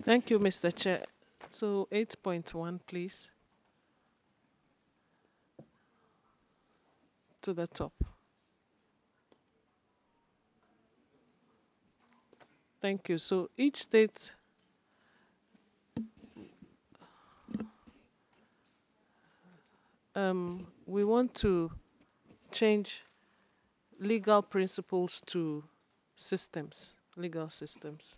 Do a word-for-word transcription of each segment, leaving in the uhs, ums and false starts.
Thank you, Mister Chair. So eight point one, please, to the top. Thank you. So each state, um, we want to change legal principles to systems, legal systems.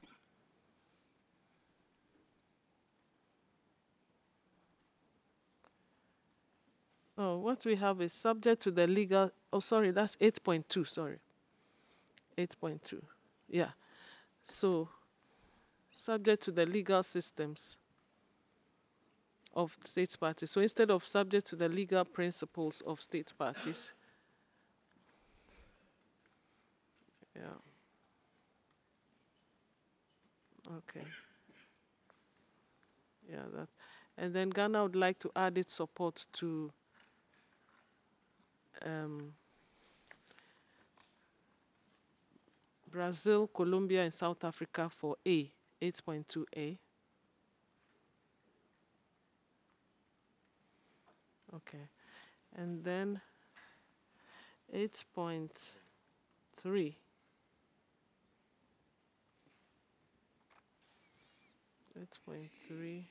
Oh, what we have is subject to the legal, oh, sorry, that's eight point two, sorry, eight point two. Yeah. So subject to the legal systems of state parties. So instead of subject to the legal principles of state parties, yeah, okay, yeah, that. And then Ghana would like to add its support to um, Brazil, Colombia, and South Africa for A, eight point two A. Okay. And then eight point three. eight point three.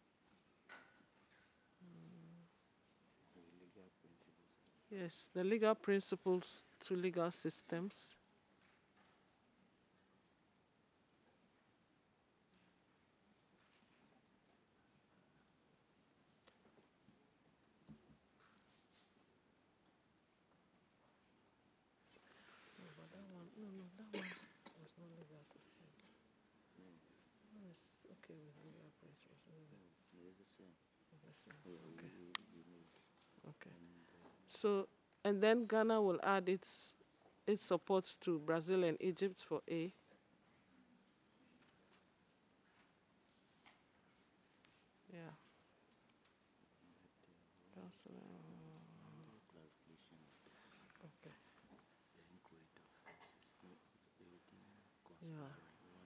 Yes, the legal principles to legal systems. No, but that one, no, no, that one was not legal systems. Yes, okay with legal principles. Isn't it? It's the same. Okay. Okay. So, and then Ghana will add its its support to Brazil and Egypt for A. Yeah. That's, uh, okay. Yeah.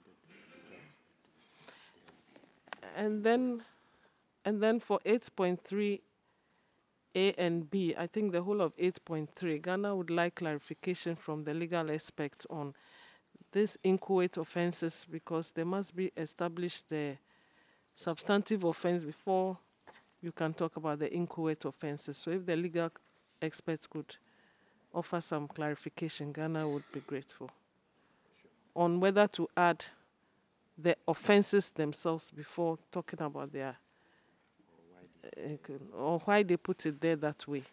And then and then for eight point three A and B, I think the whole of eight point three, Ghana would like clarification from the legal expert on these inchoate offenses because they must be established the substantive offense before you can talk about the inchoate offenses. So if the legal experts could offer some clarification, Ghana would be grateful on whether to add the offenses themselves before talking about their, uh, or why they put it there that way.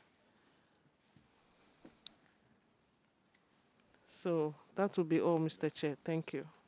So that will be all, Mister Chair. Thank you.